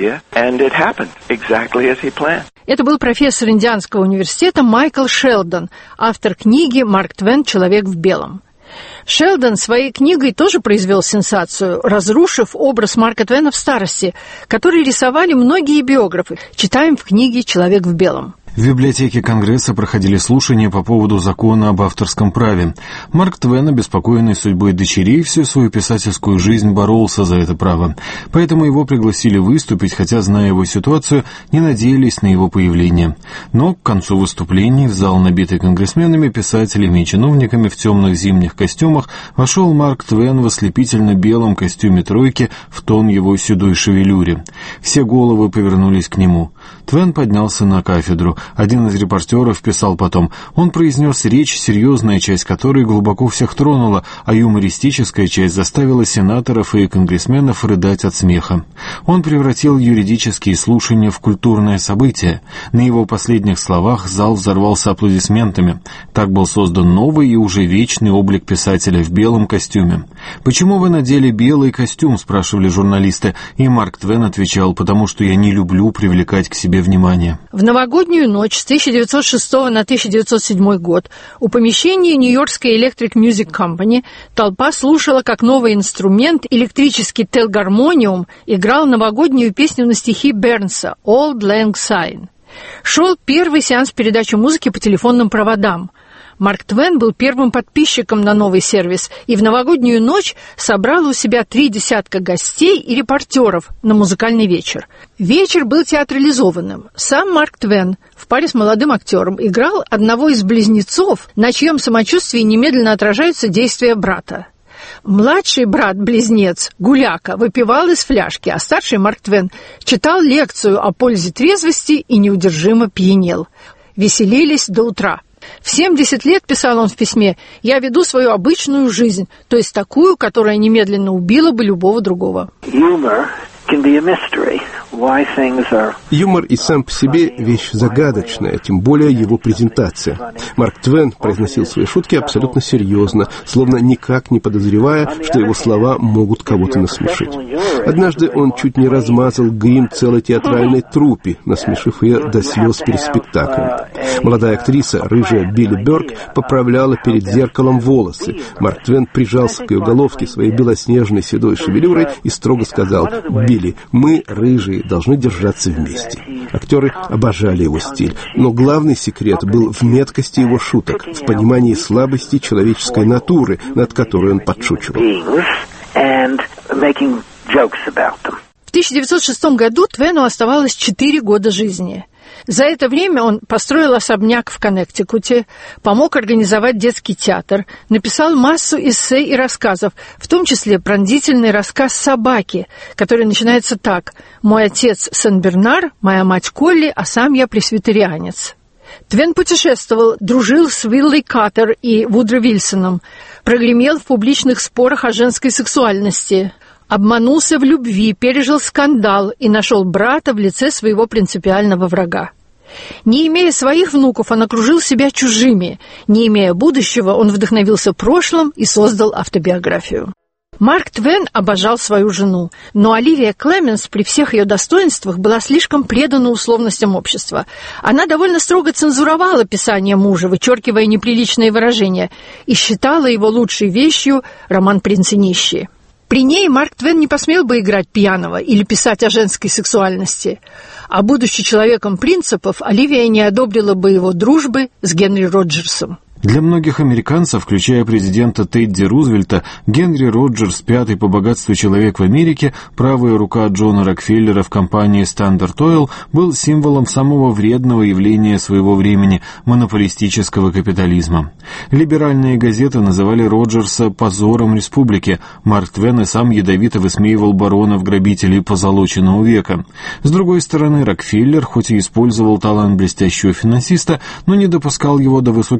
Это был профессор Индианского университета Майкл Шелдон, автор книги «Марк Твен. Человек в белом». Шелдон своей книгой тоже произвел сенсацию, разрушив образ Марка Твена в старости, который рисовали многие биографы. Читаем в книге «Человек в белом». В библиотеке Конгресса проходили слушания по поводу закона об авторском праве. Марк Твен, обеспокоенный судьбой дочерей, всю свою писательскую жизнь боролся за это право. Поэтому его пригласили выступить, хотя, зная его ситуацию, не надеялись на его появление. Но к концу выступлений в зал, набитый конгрессменами, писателями и чиновниками в темных зимних костюмах, вошел Марк Твен в ослепительно белом костюме тройки в тон его седой шевелюре. Все головы повернулись к нему. Твен поднялся на кафедру. Один из репортеров писал потом: он произнес речь, серьезная часть которой глубоко всех тронула, а юмористическая часть заставила сенаторов и конгрессменов рыдать от смеха. Он превратил юридические слушания в культурное событие. На его последних словах зал взорвался аплодисментами. Так был создан новый и уже вечный облик писателя в белом костюме. «Почему вы надели белый костюм?» — спрашивали журналисты, и Марк Твен отвечал: «Потому что я не люблю привлекать к себе внимание». В новогоднюю ночь с тысяча девятьсот шестого на тысяча девятьсот седьмой год у помещения Нью-Йоркской Electric Music Company толпа слушала, как новый инструмент, электрический телгармониум, играл новогоднюю песню на стихи Бернса «Auld Lang Syne». Шел первый сеанс передачи музыки по телефонным проводам. Марк Твен был первым подписчиком на новый сервис и в новогоднюю ночь собрал у себя три десятка гостей и репортеров на музыкальный вечер. Вечер был театрализованным. Сам Марк Твен в паре с молодым актером играл одного из близнецов, на чьем самочувствии немедленно отражаются действия брата. Младший брат-близнец Гуляка выпивал из фляжки, а старший Марк Твен читал лекцию о пользе трезвости и неудержимо пьянел. Веселились до утра. В семьдесят лет, писал он в письме, я веду свою обычную жизнь, то есть такую, которая немедленно убила бы любого другого. Юмор и сам по себе вещь загадочная, тем более его презентация. Марк Твен произносил свои шутки абсолютно серьезно, словно никак не подозревая, что его слова могут кого-то насмешить. Однажды он чуть не размазал грим целой театральной труппе, насмешив ее до слез перед спектаклем. Молодая актриса, рыжая Билли Бёрк, поправляла перед зеркалом волосы. Марк Твен прижался к ее головке своей белоснежной седой шевелюрой и строго сказал: «Билли, мы, рыжие, должны держаться вместе». Актеры обожали его стиль, но главный секрет был в меткости его шуток, в понимании слабости человеческой натуры, над которой он подшучивал. В тысяча девятьсот шестом году Твену оставалось четыре года жизни. За это время он построил особняк в Коннектикуте, помог организовать детский театр, написал массу эссе и рассказов, в том числе пронзительный рассказ «Собаки», который начинается так: «Мой отец Сен-Бернар, моя мать Колли, а сам я пресвитерианец». Твен путешествовал, дружил с Уиллой Каттер и Вудро Вильсоном, прогремел в публичных спорах о женской сексуальности, обманулся в любви, пережил скандал и нашел брата в лице своего принципиального врага. Не имея своих внуков, он окружил себя чужими. Не имея будущего, он вдохновился прошлым и создал автобиографию. Марк Твен обожал свою жену, но Оливия Клеменс при всех ее достоинствах была слишком предана условностям общества. Она довольно строго цензуровала писание мужа, вычеркивая неприличные выражения, и считала его лучшей вещью роман «Принц и нищие». При ней Марк Твен не посмел бы играть пьяного или писать о женской сексуальности, а будучи человеком принципов, Оливия не одобрила бы его дружбы с Генри Роджерсом. Для многих американцев, включая президента Тедди Рузвельта, Генри Роджерс, пятый по богатству человек в Америке, правая рука Джона Рокфеллера в компании Standard Oil, был символом самого вредного явления своего времени – монополистического капитализма. Либеральные газеты называли Роджерса «позором республики». Марк Твен и сам ядовито высмеивал баронов-грабителей позолоченного века. С другой стороны, Рокфеллер, хоть и использовал талант блестящего финансиста, но не допускал его до высоких постов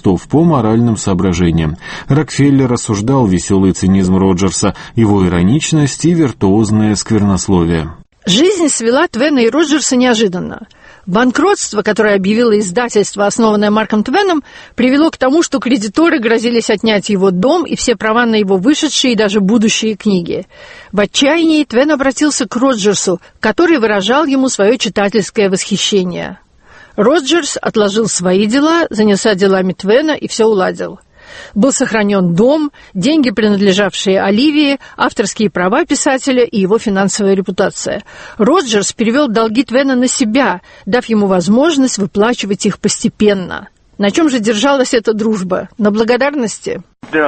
постов по моральным соображениям. Рокфеллер осуждал веселый цинизм Роджерса, его ироничность и виртуозное сквернословие. Жизнь свела Твена и Роджерса неожиданно. Банкротство, которое объявило издательство, основанное Марком Твеном, привело к тому, что кредиторы грозились отнять его дом и все права на его вышедшие и даже будущие книги. В отчаянии Твен обратился к Роджерсу, который выражал ему свое читательское восхищение. Роджерс отложил свои дела, занялся делами Твена и все уладил. Был сохранен дом, деньги, принадлежавшие Оливии, авторские права писателя и его финансовая репутация. Роджерс перевел долги Твена на себя, дав ему возможность выплачивать их постепенно. На чем же держалась эта дружба? На благодарности?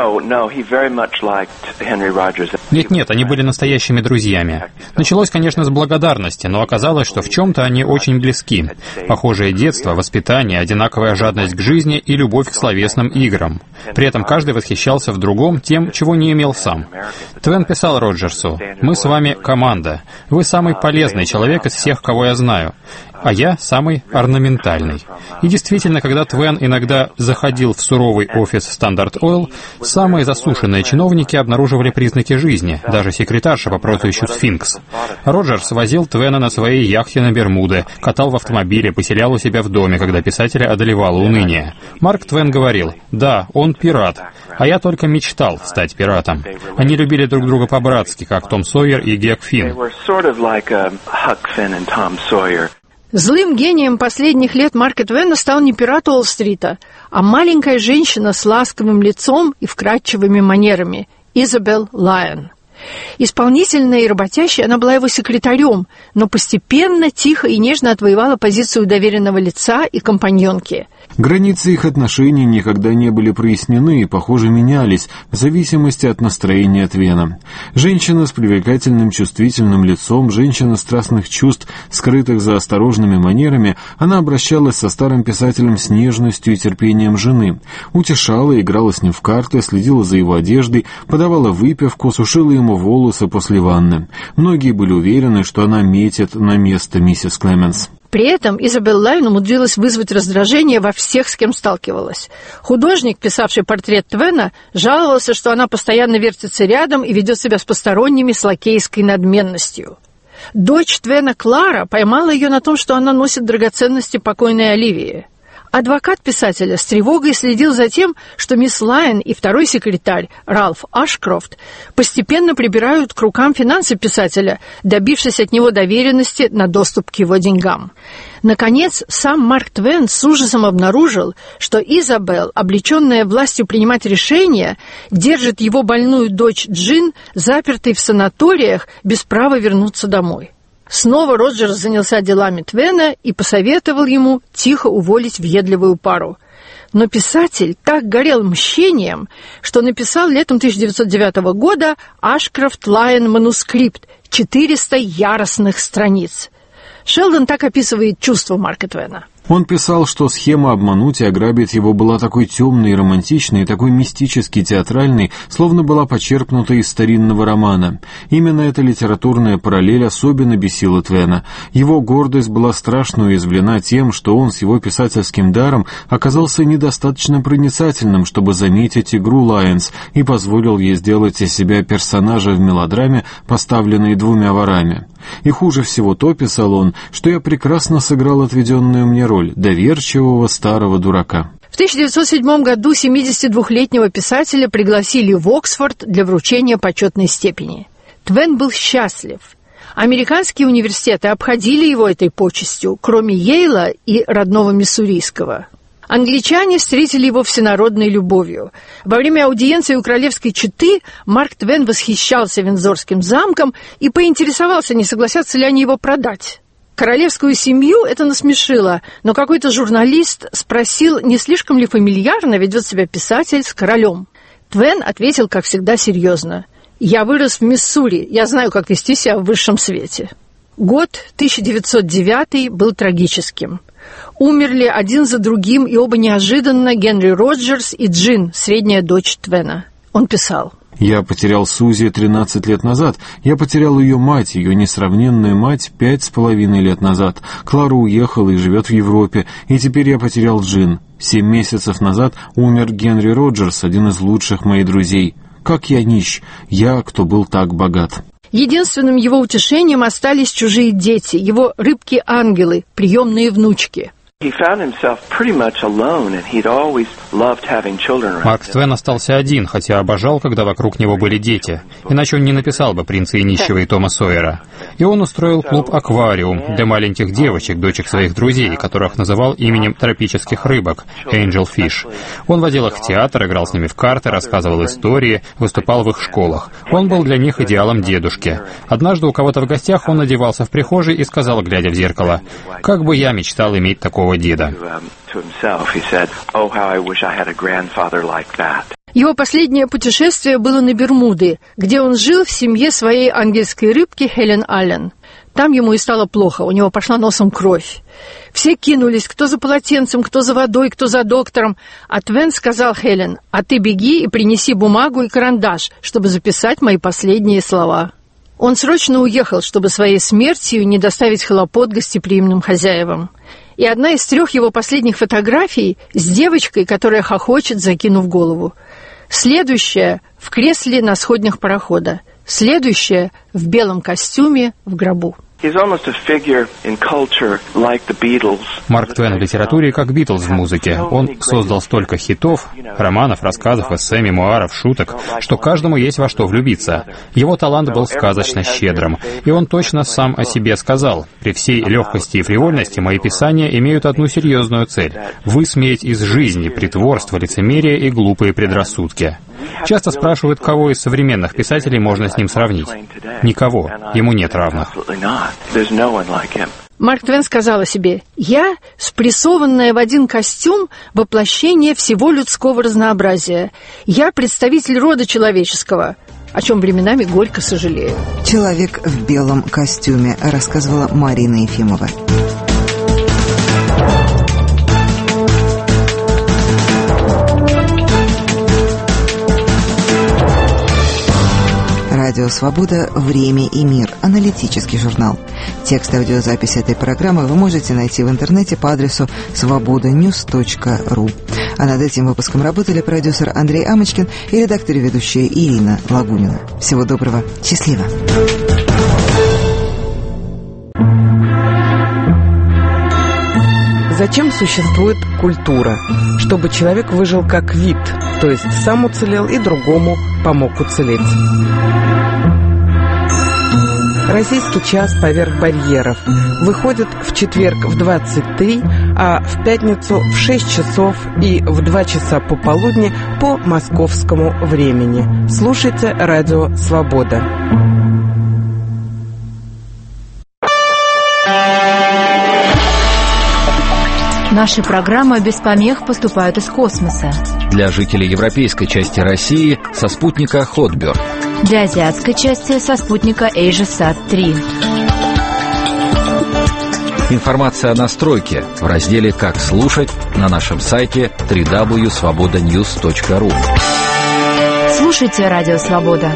Нет-нет, они были настоящими друзьями. Началось, конечно, с благодарности, но оказалось, что в чем-то они очень близки. Похожее детство, воспитание, одинаковая жадность к жизни и любовь к словесным играм. При этом каждый восхищался в другом тем, чего не имел сам. Твен писал Роджерсу: «Мы с вами команда. Вы самый полезный человек из всех, кого я знаю. А я самый орнаментальный». И действительно, когда Твен иногда заходил в суровый офис Standard Oil, самые засушенные чиновники обнаруживали признаки жизни, даже секретарша по прозвищу Сфинкс. Роджерс возил Твена на своей яхте на Бермуды, катал в автомобиле, поселял у себя в доме, когда писателя одолевало уныние. Марк Твен говорил: «Да, он пират, а я только мечтал стать пиратом». Они любили друг друга по-братски, как Том Сойер и Гек Финн. Злым гением последних лет Марка Твена стал не пират Уолл-стрита, а маленькая женщина с ласковым лицом и вкрадчивыми манерами – Изабелл Лайон. Исполнительная и работящая, она была его секретарем, но постепенно, тихо и нежно отвоевала позицию доверенного лица и компаньонки. Границы их отношений никогда не были прояснены и, похоже, менялись в зависимости от настроения Твена. Женщина с привлекательным чувствительным лицом, женщина страстных чувств, скрытых за осторожными манерами, она обращалась со старым писателем с нежностью и терпением жены, утешала, играла с ним в карты, следила за его одеждой, подавала выпивку, сушила ему волосы после ванны. Многие были уверены, что она метит на место миссис Клеменс. При этом Изабелл Лайн умудрилась вызвать раздражение во всех, с кем сталкивалась. Художник, писавший портрет Твена, жаловался, что она постоянно вертится рядом и ведет себя с посторонними с лакейской надменностью. Дочь Твена Клара поймала ее на том, что она носит драгоценности покойной Оливии. Адвокат писателя с тревогой следил за тем, что мисс Лайн и второй секретарь, Ральф Ашкрофт, постепенно прибирают к рукам финансы писателя, добившись от него доверенности на доступ к его деньгам. Наконец, сам Марк Твен с ужасом обнаружил, что Изабелл, облеченная властью принимать решения, держит его больную дочь Джин запертой в санаториях без права вернуться домой. Снова Роджерс занялся делами Твена и посоветовал ему тихо уволить въедливую пару. Но писатель так горел мщением, что написал летом тысяча девятьсот девятого года Ашкрофт Лайн манускрипт, четыреста яростных страниц. Шелдон так описывает чувства Марка Твена. Он писал, что схема обмануть и ограбить его была такой темной и романтичной, такой мистически театральной, словно была почерпнута из старинного романа. Именно эта литературная параллель особенно бесила Твена. Его гордость была страшно уязвлена тем, что он с его писательским даром оказался недостаточно проницательным, чтобы заметить игру Лайонс, и позволил ей сделать из себя персонажа в мелодраме, поставленной двумя ворами. И хуже всего то, писал он, что я прекрасно сыграл отведенную мне роль доверчивого старого дурака. В тысяча девятьсот седьмом году семидесятидвухлетнего писателя пригласили в Оксфорд для вручения почетной степени. Твен был счастлив. Американские университеты обходили его этой почестью, кроме Йейла и родного Миссурийского. Англичане встретили его всенародной любовью. Во время аудиенции у королевской четы Марк Твен восхищался Виндзорским замком и поинтересовался, не согласятся ли они его продать. Королевскую семью это насмешило, но какой-то журналист спросил, не слишком ли фамильярно ведет себя писатель с королем. Твен ответил, как всегда, серьезно: «Я вырос в Миссури, я знаю, как вести себя в высшем свете». Год тысяча девятьсот девятый был трагическим. Умерли один за другим и оба неожиданно Генри Роджерс и Джин, средняя дочь Твена. Он писал: «Я потерял Сузи тринадцать лет назад. Я потерял ее мать, ее несравненную мать, пять с половиной лет назад. Клара уехала и живет в Европе. И теперь я потерял Джин. Семь месяцев назад умер Генри Роджерс, один из лучших моих друзей. Как я нищ, я, кто был так богат». Единственным его утешением остались чужие дети, его рыбки-ангелы, приемные внучки. Марк Твен остался один, хотя обожал, когда вокруг него были дети. Иначе он не написал бы «Принца и нищего» и Тома Сойера. И он устроил клуб «Аквариум» для маленьких девочек, дочек своих друзей, которых называл именем тропических рыбок – Angel Fish. Он водил их в театр, играл с ними в карты, рассказывал истории, выступал в их школах. Он был для них идеалом дедушки. Однажды у кого-то в гостях он одевался в прихожей и сказал, глядя в зеркало: «Как бы я мечтал иметь такого деда». Его последнее путешествие было на Бермуды, где он жил в семье своей ангельской рыбки Хелен Аллен. Там ему и стало плохо, у него пошла носом кровь. Все кинулись, кто за полотенцем, кто за водой, кто за доктором. А Твен сказал Хелен: «А ты беги и принеси бумагу и карандаш, чтобы записать мои последние слова». Он срочно уехал, чтобы своей смертью не доставить хлопот гостеприимным хозяевам. И одна из трех его последних фотографий с девочкой, которая хохочет, закинув голову. Следующая — в кресле на сходнях парохода. Следующая — в белом костюме в гробу. Марк Твен в литературе как Битлз в музыке. Он создал столько хитов, романов, рассказов, эссе, мемуаров, шуток, что каждому есть во что влюбиться. Его талант был сказочно щедрым, и он точно сам о себе сказал: «При всей легкости и фривольности мои писания имеют одну серьезную цель — высмеять из жизни притворство, лицемерие и глупые предрассудки». Часто спрашивают, кого из современных писателей можно с ним сравнить. Никого, ему нет равных. Марк Твен сказал о себе: «Я, спрессованная в один костюм, воплощение всего людского разнообразия. Я представитель рода человеческого», о чем временами горько сожалею. «Человек в белом костюме», рассказывала Марина Ефимова. Радио «Свобода. Время и мир». Аналитический журнал. Текст аудиозаписи этой программы вы можете найти в интернете по адресу свобода ньюс точка ру. А над этим выпуском работали продюсер Андрей Амочкин и редактор и ведущая Ирина Лагунина. Всего доброго. Счастливо. Зачем существует культура? Чтобы человек выжил как вид, то есть сам уцелел и другому помог уцелеть. Российский час поверх барьеров выходит в четверг в двадцать три, а в пятницу в шесть часов и в два часа пополудни по московскому времени. Слушайте радио «Свобода». Наши программы без помех поступают из космоса. Для жителей европейской части России со спутника Хотберг. Для азиатской части со спутника AsiaSat три. Информация о настройке в разделе «Как слушать» на нашем сайте дабл ю дабл ю дабл ю точка свобода ньюс точка ру. Слушайте радио «Свобода».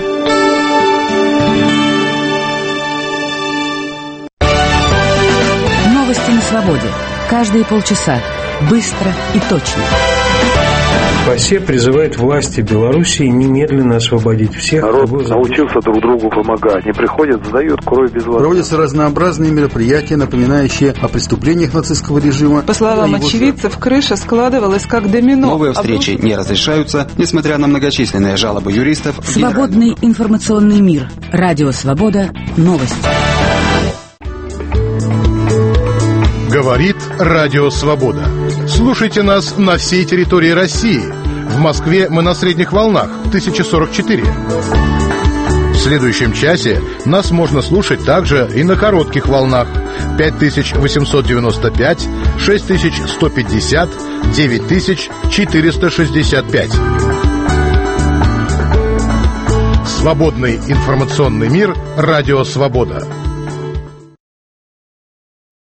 Новости на свободе. Каждые полчаса. Быстро и точно. ПАСЕ призывает власти Белоруссии немедленно освободить всех. Народ научился друг другу помогать. Не приходят, сдают кровь без воды. Проводятся разнообразные мероприятия, напоминающие о преступлениях нацистского режима. По словам очевидцев, крыша складывалась как домино. Новые встречи не разрешаются, несмотря на многочисленные жалобы юристов. Свободный информационный мир. Радио «Свобода». Новости. Говорит Радио Свобода. Слушайте нас на всей территории России. В Москве мы на средних волнах тысяча сорок четыре. В следующем часе нас можно слушать также и на коротких волнах пять тысяч восемьсот девяносто пять, шесть тысяч сто пятьдесят, девять тысяч четыреста шестьдесят пять. Свободный информационный мир. Радио Свобода.